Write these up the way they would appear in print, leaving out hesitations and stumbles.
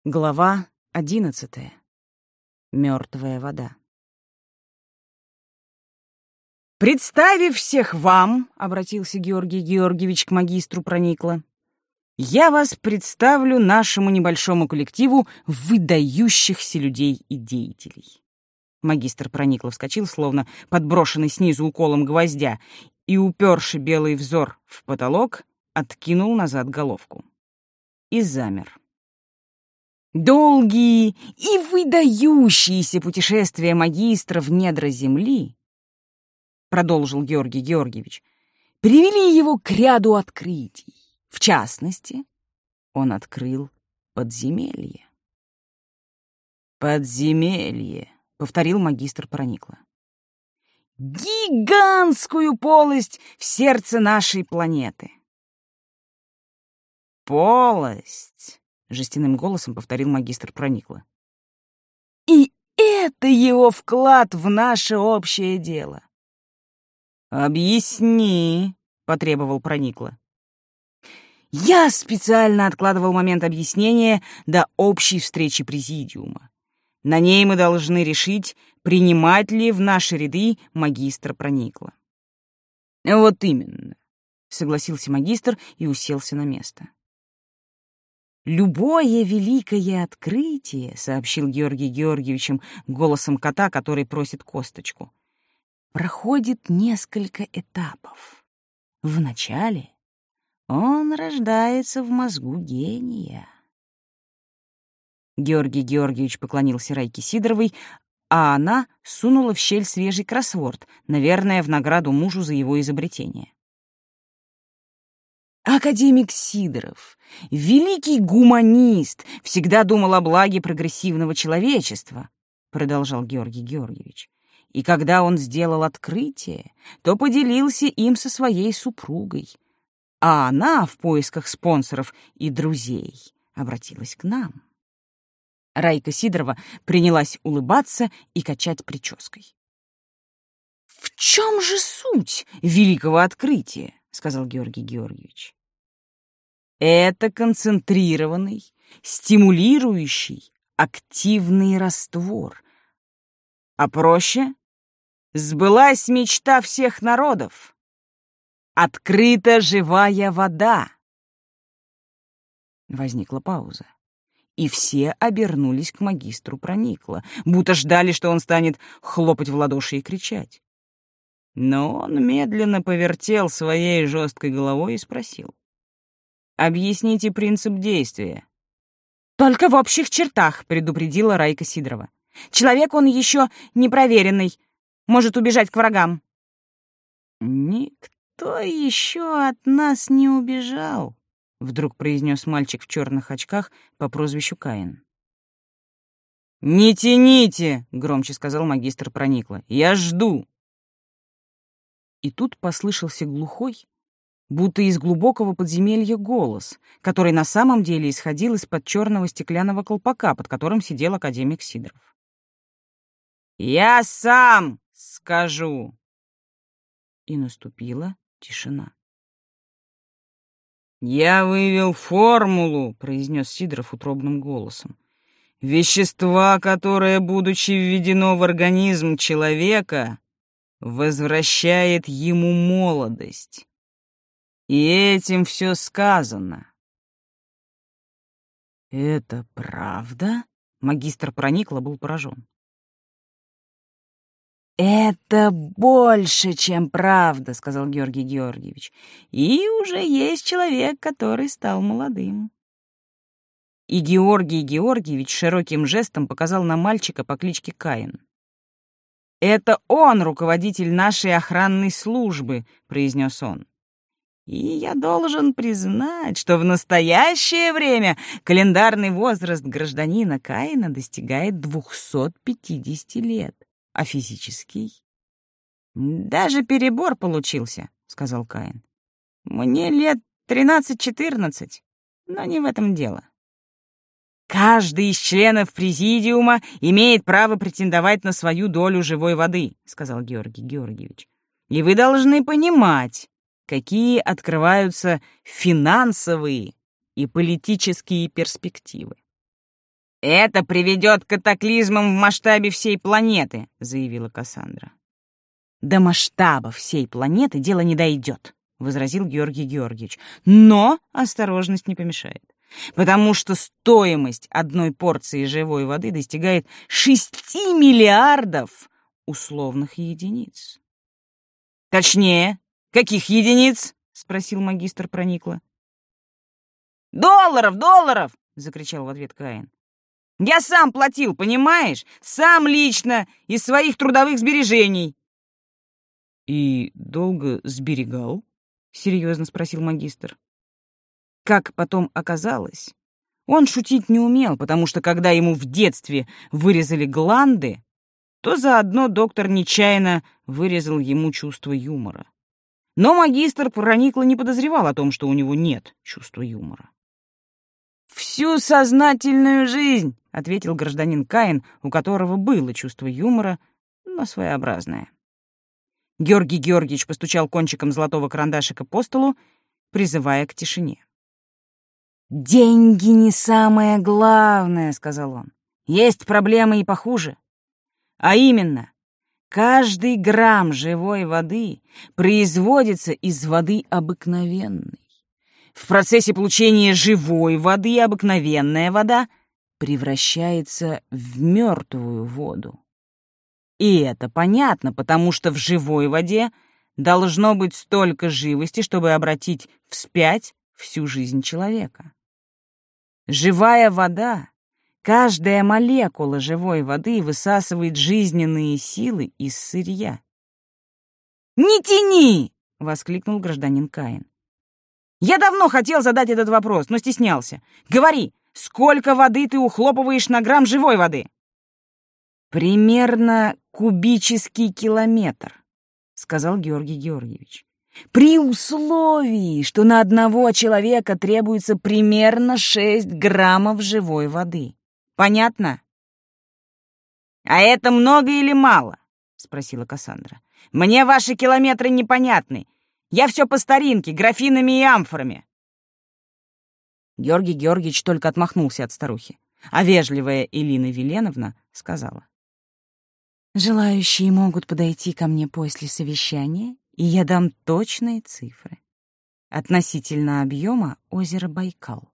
Глава 11. Мёртвая вода. «Представив всех вам, — обратился Георгий Георгиевич к магистру Проникло, — я вас представлю нашему небольшому коллективу выдающихся людей и деятелей». Магистр Проникло вскочил, словно подброшенный снизу уколом гвоздя, и, уперши белый взор в потолок, откинул назад головку. И замер. Долгие и выдающиеся путешествия магистра в недра земли, продолжил Георгий Георгиевич, привели его к ряду открытий. В частности, он открыл подземелье. «Подземелье», — повторил магистр Проникло. «Гигантскую полость в сердце нашей планеты». «Полость», — жестяным голосом повторил магистр Проникло. «И это его вклад в наше общее дело». «Объясни», — потребовал Проникло. «Я специально откладывал момент объяснения до общей встречи президиума. На ней мы должны решить, принимать ли в наши ряды магистра Проникло». «Вот именно», — согласился магистр и уселся на место. «Любое великое открытие, — сообщил Георгий Георгиевичем голосом кота, который просит косточку, — проходит несколько этапов. Вначале он рождается в мозгу гения». Георгий Георгиевич поклонился Райке Сидоровой, а она сунула в щель свежий кроссворд, наверное, в награду мужу за его изобретение. Академик Сидоров, великий гуманист, всегда думал о благе прогрессивного человечества, продолжал Георгий Георгиевич. И когда он сделал открытие, то поделился им со своей супругой, а она в поисках спонсоров и друзей обратилась к нам. Райка Сидорова принялась улыбаться и качать прической. «В чем же суть великого открытия?» — сказал Георгий Георгиевич. «Это концентрированный, стимулирующий, активный раствор. А проще — сбылась мечта всех народов. Открыта живая вода». Возникла пауза, и все обернулись к магистру Проникло, будто ждали, что он станет хлопать в ладоши и кричать. Но он медленно повертел своей жесткой головой и спросил: «Объясните принцип действия». «Только в общих чертах», — предупредила Райка Сидорова. «Человек он еще непроверенный, может убежать к врагам». «Никто еще от нас не убежал», — вдруг произнес мальчик в черных очках по прозвищу Каин. «Не тяните», — громче сказал магистр Проникло. «Я жду». И тут послышался глухой, будто из глубокого подземелья голос, который на самом деле исходил из-под черного стеклянного колпака, под которым сидел академик Сидоров. «Я сам скажу!» И наступила тишина. «Я вывел формулу», — произнес Сидоров утробным голосом. «Вещества, которое, будучи введено в организм человека, возвращает ему молодость. И этим все сказано». «Это правда?» — магистр Проникло был поражен. «Это больше, чем правда», — сказал Георгий Георгиевич. «И уже есть человек, который стал молодым». И Георгий Георгиевич широким жестом показал на мальчика по кличке Каин. «Это он, руководитель нашей охранной службы», — произнес он. «И я должен признать, что в настоящее время календарный возраст гражданина Каина достигает 250 лет, а физический...» «Даже перебор получился», — сказал Каин. «Мне лет 13-14, но не в этом дело». «Каждый из членов президиума имеет право претендовать на свою долю живой воды», — сказал Георгий Георгиевич. «И вы должны понимать, какие открываются финансовые и политические перспективы. «Это приведет к катаклизмам в масштабе всей планеты», — заявила Кассандра. «До масштаба всей планеты дело не дойдет», — возразил Георгий Георгиевич. «Но осторожность не помешает, потому что стоимость одной порции живой воды достигает 6 миллиардов условных единиц». «Точнее, каких единиц?» — спросил магистр проникло. «Долларов!» — закричал в ответ Каин. «Я сам платил, понимаешь? Сам лично, из своих трудовых сбережений». «И долго сберегал?» — серьезно спросил магистр. Как потом оказалось, он шутить не умел, потому что когда ему в детстве вырезали гланды, то заодно доктор нечаянно вырезал ему чувство юмора. Но магистр проникло не подозревал о том, что у него нет чувства юмора. «Всю сознательную жизнь», — ответил гражданин Каин, у которого было чувство юмора, но своеобразное. Георгий Георгиевич постучал кончиком золотого карандашика по столу, призывая к тишине. «Деньги не самое главное», — сказал он. «Есть проблемы и похуже. А именно, каждый грамм живой воды производится из воды обыкновенной. В процессе получения живой воды обыкновенная вода превращается в мертвую воду. И это понятно, потому что в живой воде должно быть столько живости, чтобы обратить вспять всю жизнь человека. Живая вода, каждая молекула живой воды высасывает жизненные силы из сырья. «Не тяни!» — воскликнул гражданин Каин. «Я давно хотел задать этот вопрос, но стеснялся. Говори, сколько воды ты ухлопываешь на грамм живой воды?» «Примерно кубический километр», — сказал Георгий Георгиевич. «При условии, что на одного человека требуется примерно 6 граммов живой воды. Понятно?» «А это много или мало?» — спросила Кассандра. «Мне ваши километры непонятны. Я все по старинке, графинами и амфорами». Георгий Георгиевич только отмахнулся от старухи, а вежливая Элина Веленовна сказала: «Желающие могут подойти ко мне после совещания, и я дам точные цифры относительно объема озера Байкал».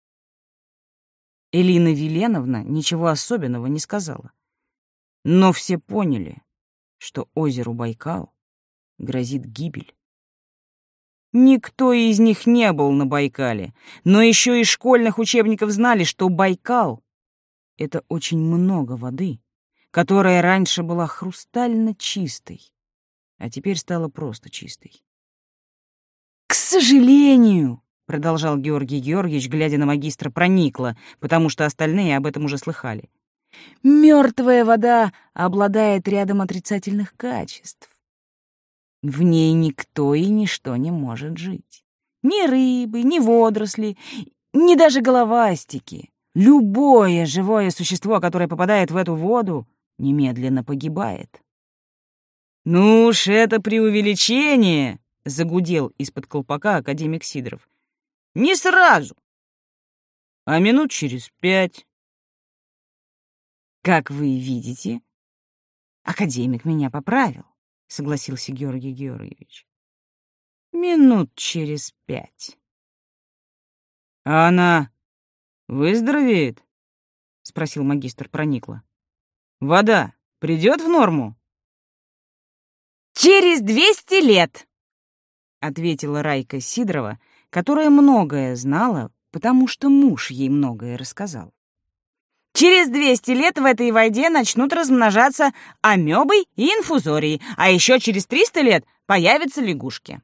Элина Веленовна ничего особенного не сказала, но все поняли, что озеру Байкал грозит гибель. Никто из них не был на Байкале, но еще из школьных учебников знали, что Байкал — это очень много воды, которая раньше была хрустально чистой, а теперь стала просто чистой. «К сожалению», — продолжал Георгий Георгиевич, глядя на магистра проникло, потому что остальные об этом уже слыхали, «мертвая вода обладает рядом отрицательных качеств. В ней никто и ничто не может жить. Ни рыбы, ни водоросли, ни даже головастики. Любое живое существо, которое попадает в эту воду, немедленно погибает». «Ну уж это преувеличение!» — загудел из-под колпака академик Сидоров. «Не сразу, а минут через 5. «Как вы видите, академик меня поправил», — согласился Георгий Георгиевич. «Минут через 5. «А она выздоровеет?» — спросил магистр проникло. «Вода придет в норму?» «Через 200 лет», — ответила Райка Сидорова, которая многое знала, потому что муж ей многое рассказал. «Через 200 лет в этой воде начнут размножаться амебы и инфузории, а еще через 300 лет появятся лягушки».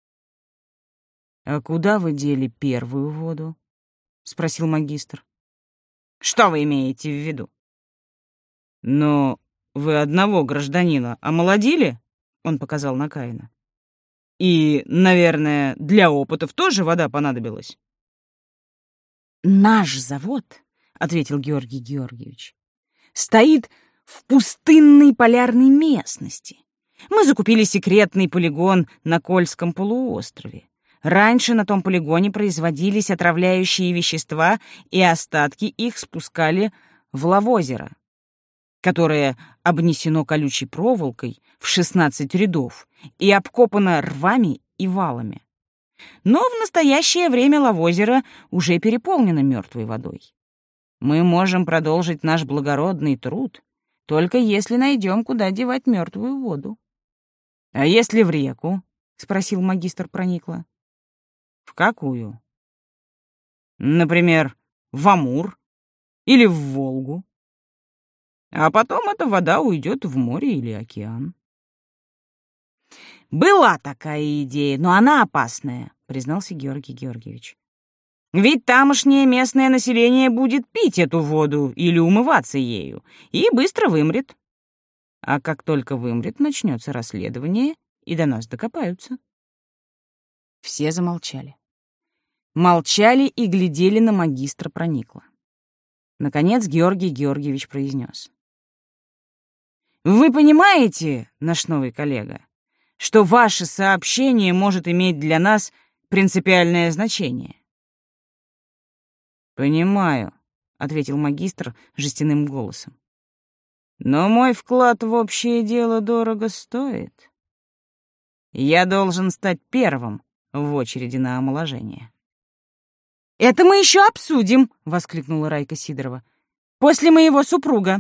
«А куда вы дели первую воду?» — спросил магистр. «Что вы имеете в виду?» «Но вы одного гражданина омолодили?» — он показал на Каина. «И, наверное, для опытов тоже вода понадобилась?» «Наш завод», — ответил Георгий Георгиевич, «стоит в пустынной полярной местности. Мы закупили секретный полигон на Кольском полуострове. Раньше на том полигоне производились отравляющие вещества, и остатки их спускали в Лавозеро, которое обнесено колючей проволокой в 16 рядов и обкопано рвами и валами. Но в настоящее время Лавозеро уже переполнено мертвой водой. Мы можем продолжить наш благородный труд, только если найдем, куда девать мертвую воду. — А если в реку? — спросил магистр Проникла. — В какую? — Например, в Амур или в Волгу. А потом эта вода уйдет в море или океан. «Была такая идея, но она опасная», — признался Георгий Георгиевич. «Ведь тамошнее местное население будет пить эту воду или умываться ею и быстро вымрет. А как только вымрет, начнется расследование, и до нас докопаются». Все замолчали. Молчали и глядели на магистра Проникла. Наконец Георгий Георгиевич произнес: «Вы понимаете, наш новый коллега, что ваше сообщение может иметь для нас принципиальное значение?» «Понимаю», — ответил магистр жестяным голосом. «Но мой вклад в общее дело дорого стоит. Я должен стать первым в очереди на омоложение». «Это мы еще обсудим», — воскликнула Райка Сидорова. «После моего супруга».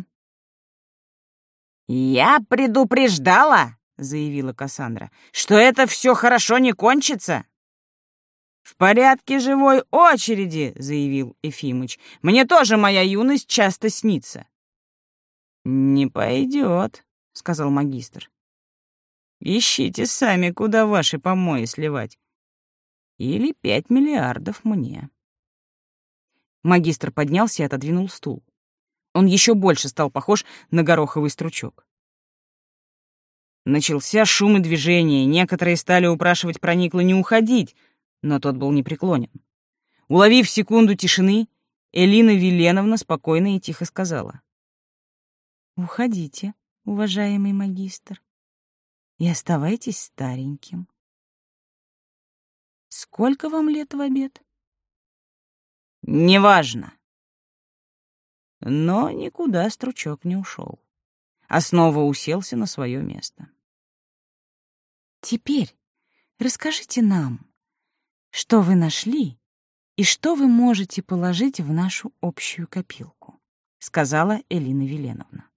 «Я предупреждала», — заявила Кассандра, «что это все хорошо не кончится». «В порядке живой очереди», — заявил Ефимыч. «Мне тоже моя юность часто снится». «Не пойдет», — сказал магистр. «Ищите сами, куда ваши помои сливать. Или 5 миллиардов мне». Магистр поднялся и отодвинул стул. Он еще больше стал похож на гороховый стручок. Начался шум и движение. Некоторые стали упрашивать Проникла не уходить, но тот был непреклонен. Уловив секунду тишины, Элина Веленовна спокойно и тихо сказала: «Уходите, уважаемый магистр, и оставайтесь стареньким. Сколько вам лет в обед?» «Неважно». Но никуда стручок не ушел, а снова уселся на свое место. «Теперь расскажите нам, что вы нашли и что вы можете положить в нашу общую копилку», — сказала Элина Веленовна.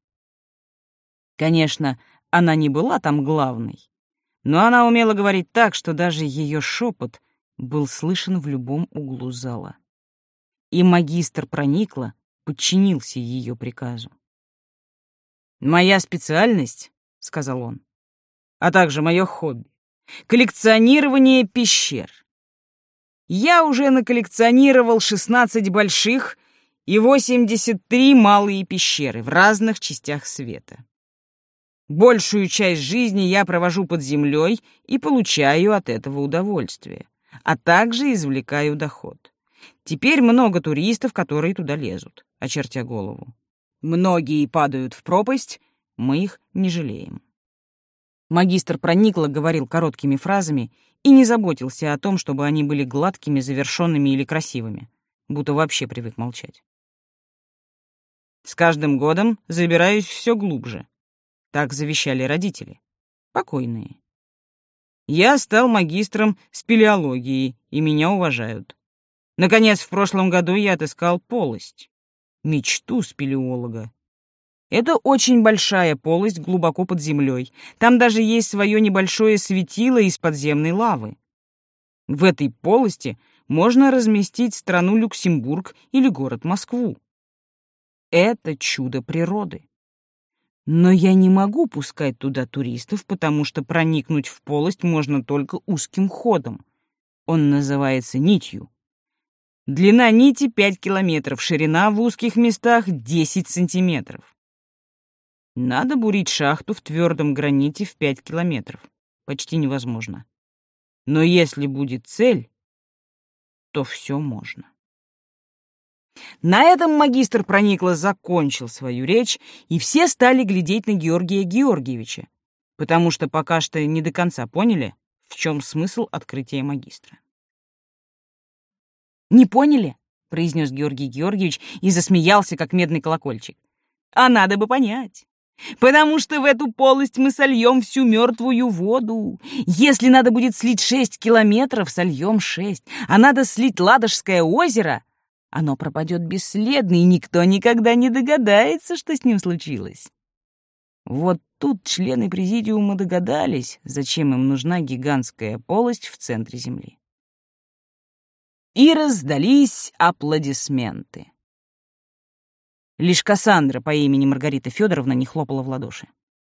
Конечно, она не была там главной, но она умела говорить так, что даже ее шепот был слышен в любом углу зала. И магистр Проникла подчинился ее приказу. «Моя специальность, — сказал он, — а также мое хобби — коллекционирование пещер. Я уже наколлекционировал 16 больших и 83 малые пещеры в разных частях света. Большую часть жизни я провожу под землей и получаю от этого удовольствие, а также извлекаю доход. Теперь много туристов, которые туда лезут, очертя голову. Многие падают в пропасть, мы их не жалеем». Магистр Проникла говорил короткими фразами и не заботился о том, чтобы они были гладкими, завершенными или красивыми, будто вообще привык молчать. «С каждым годом забираюсь все глубже», — так завещали родители, покойные. «Я стал магистром спелеологии, и меня уважают. Наконец, в прошлом году я отыскал полость, мечту спелеолога. Это очень большая полость глубоко под землей. Там даже есть свое небольшое светило из подземной лавы. В этой полости можно разместить страну Люксембург или город Москву. Это чудо природы. Но я не могу пускать туда туристов, потому что проникнуть в полость можно только узким ходом. Он называется нитью. Длина нити 5 километров, ширина в узких местах 10 сантиметров. Надо бурить шахту в твердом граните в 5 километров. Почти невозможно. Но если будет цель, то все можно». На этом магистр Проникла закончил свою речь, и все стали глядеть на Георгия Георгиевича, потому что пока что не до конца поняли, в чем смысл открытия магистра. «Не поняли? произнес Георгий Георгиевич и засмеялся, как медный колокольчик. «А надо бы понять. Потому что в эту полость мы сольем всю мертвую воду. Если надо будет слить 6 километров, сольем 6. А надо слить Ладожское озеро, оно пропадет бесследно, и никто никогда не догадается, что с ним случилось». Вот тут члены президиума догадались, зачем им нужна гигантская полость в центре Земли. И раздались аплодисменты. Лишь Кассандра по имени Маргарита Федоровна не хлопала в ладоши.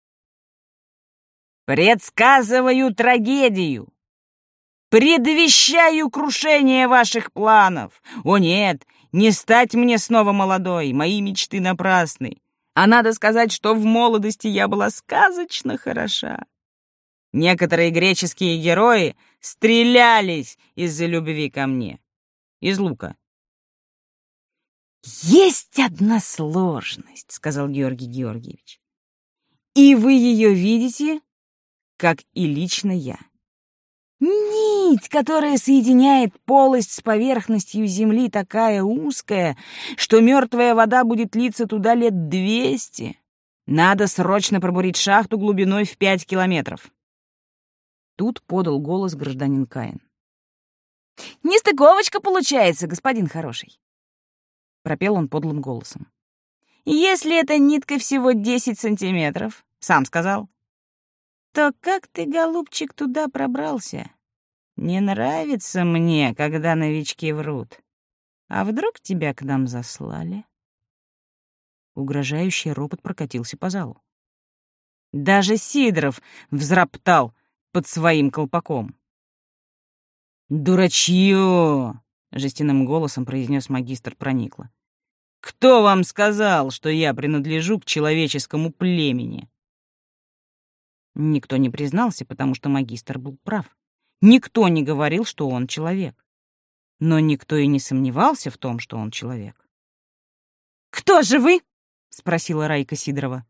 «Предсказываю трагедию! Предвещаю крушение ваших планов! О нет, не стать мне снова молодой, мои мечты напрасны. А надо сказать, что в молодости я была сказочно хороша. Некоторые греческие герои стрелялись из-за любви ко мне. Из лука. «Есть одна сложность», — сказал Георгий Георгиевич. «И вы ее видите, как и лично я. Нить, которая соединяет полость с поверхностью Земли, такая узкая, что мертвая вода будет литься туда лет 200. Надо срочно пробурить шахту глубиной в 5 километров». Тут подал голос гражданин Каин. «Нестыковочка получается, господин хороший», — пропел он подлым голосом. «Если эта нитка всего 10 сантиметров, сам сказал, то как ты, голубчик, туда пробрался? Не нравится мне, когда новички врут. А вдруг тебя к нам заслали?» Угрожающий ропот прокатился по залу. Даже Сидоров взроптал под своим колпаком. «Дурачье!» — жестяным голосом произнес магистр Проникло. «Кто вам сказал, что я принадлежу к человеческому племени?» Никто не признался, потому что магистр был прав. Никто не говорил, что он человек. Но никто и не сомневался в том, что он человек. «Кто же вы?» — спросила Райка Сидорова.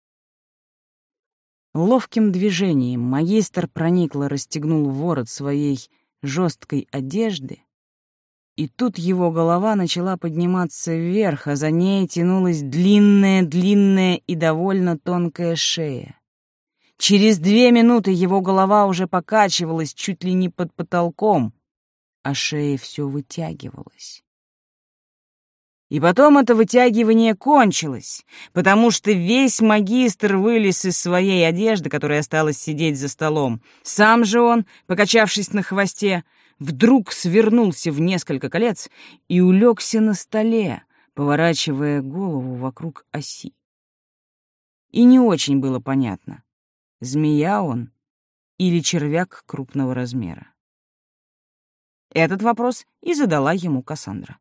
Ловким движением магистр Проникло расстегнул ворот своей жесткой одежды, и тут его голова начала подниматься вверх, а за ней тянулась длинная и довольно тонкая шея. Через 2 минуты его голова уже покачивалась чуть ли не под потолком, а шея все вытягивалась. И потом это вытягивание кончилось, потому что весь магистр вылез из своей одежды, которая осталась сидеть за столом. Сам же он, покачавшись на хвосте, вдруг свернулся в несколько колец и улегся на столе, поворачивая голову вокруг оси. И не очень было понятно, змея он или червяк крупного размера. Этот вопрос и задала ему Кассандра.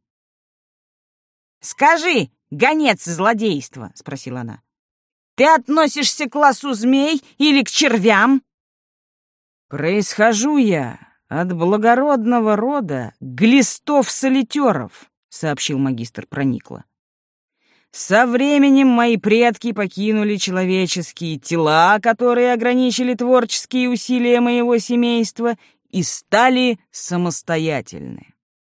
«Скажи, гонец злодейства», — спросила она, — «ты относишься к классу змей или к червям?» «Происхожу я от благородного рода глистов-солитеров», — сообщил магистр Проникло. «Со временем мои предки покинули человеческие тела, которые ограничили творческие усилия моего семейства, и стали самостоятельны.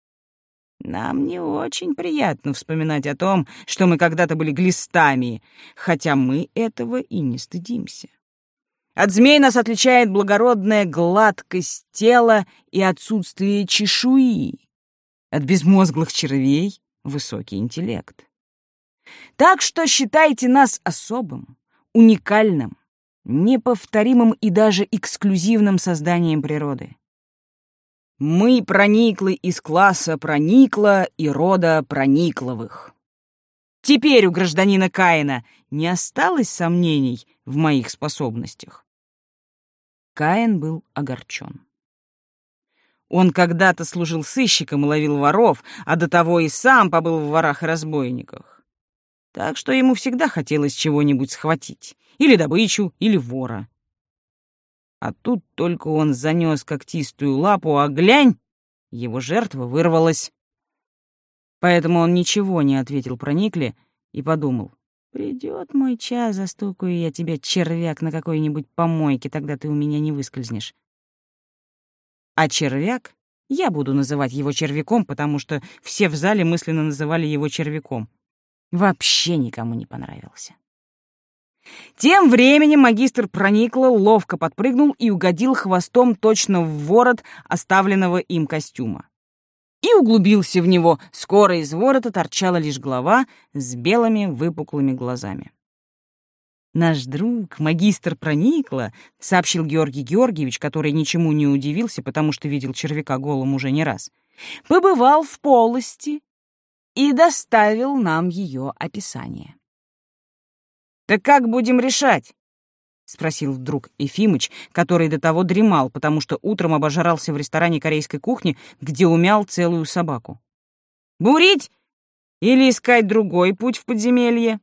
Нам не очень приятно вспоминать о том, что мы когда-то были глистами, хотя мы этого и не стыдимся. От змей нас отличает благородная гладкость тела и отсутствие чешуи. От безмозглых червей — высокий интеллект. Так что считайте нас особым, уникальным, неповторимым и даже эксклюзивным созданием природы. Мы прониклы из класса Проникло и рода Проникловых. Теперь у гражданина Каина не осталось сомнений в моих способностях». Каин был огорчен. Он когда-то служил сыщиком и ловил воров, а до того и сам побыл в ворах и разбойниках. Так что ему всегда хотелось чего-нибудь схватить, или добычу, или вора. А тут только он занес когтистую лапу, а глянь, его жертва вырвалась. Поэтому он ничего не ответил Проникле и подумал: «Придет мой час, застукаю я тебя, червяк, на какой-нибудь помойке, тогда ты у меня не выскользнешь». А червяк Я буду называть его червяком, потому что все в зале мысленно называли его червяком. Вообще никому не понравился. Тем временем магистр Проникла ловко подпрыгнул и угодил хвостом точно в ворот оставленного им костюма. И углубился в него. Скоро из ворота торчала лишь голова с белыми выпуклыми глазами. «Наш друг, магистр Проникла», — сообщил Георгий Георгиевич, который ничему не удивился, потому что видел червяка голым уже не раз, «побывал в полости и доставил нам ее описание». «Так как будем решать?» — спросил вдруг Ефимыч, который до того дремал, потому что утром обожрался в ресторане корейской кухни, где умял целую собаку. «Бурить или искать другой путь в подземелье?»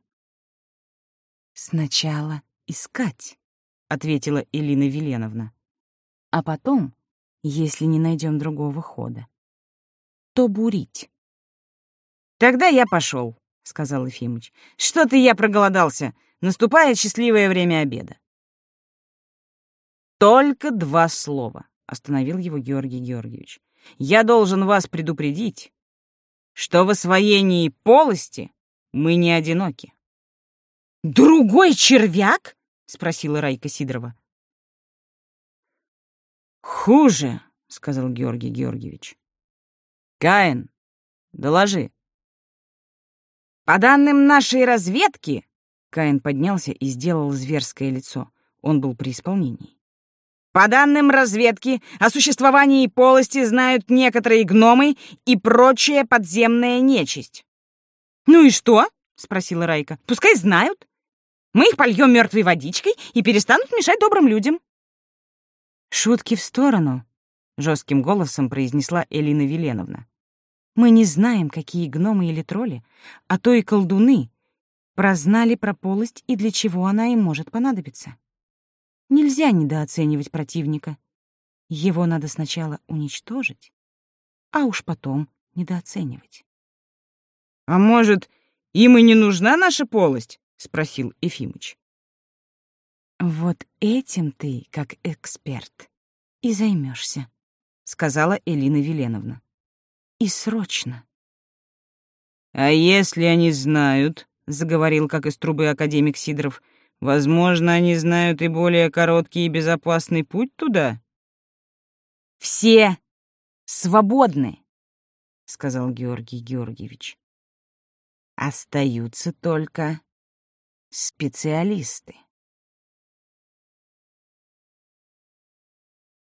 «Сначала искать», — ответила Элина Веленовна. «А потом, если не найдем другого хода, то бурить». «Тогда я пошел», — сказал Ефимыч. «Что-то я проголодался. Наступает счастливое время обеда». «Только 2 слова», — остановил его Георгий Георгиевич. «Я должен вас предупредить, что в освоении полости мы не одиноки». «Другой червяк?» — спросила Райка Сидорова. «Хуже», — сказал Георгий Георгиевич. «Каин, доложи». «По данным нашей разведки...» Каин поднялся и сделал зверское лицо. Он был при исполнении. «По данным разведки, о существовании полости знают некоторые гномы и прочая подземная нечисть». «Ну и что?» — спросила Райка. «Пускай знают. Мы их польем мертвой водичкой и перестанут мешать добрым людям». «Шутки в сторону», — жестким голосом произнесла Элина Веленовна. «Мы не знаем, какие гномы или тролли, а то и колдуны прознали про полость и для чего она им может понадобиться. Нельзя недооценивать противника. Его надо сначала уничтожить, а уж потом недооценивать». «А может, им и не нужна наша полость?» — спросил Ефимыч. «Вот этим ты, как эксперт, и займешься», — сказала Элина Веленовна. «И срочно». «А если они знают?» — заговорил, как из трубы академик Сидоров. «Возможно, они знают и более короткий и безопасный путь туда?» «Все свободны», — сказал Георгий Георгиевич. «Остаются только специалисты».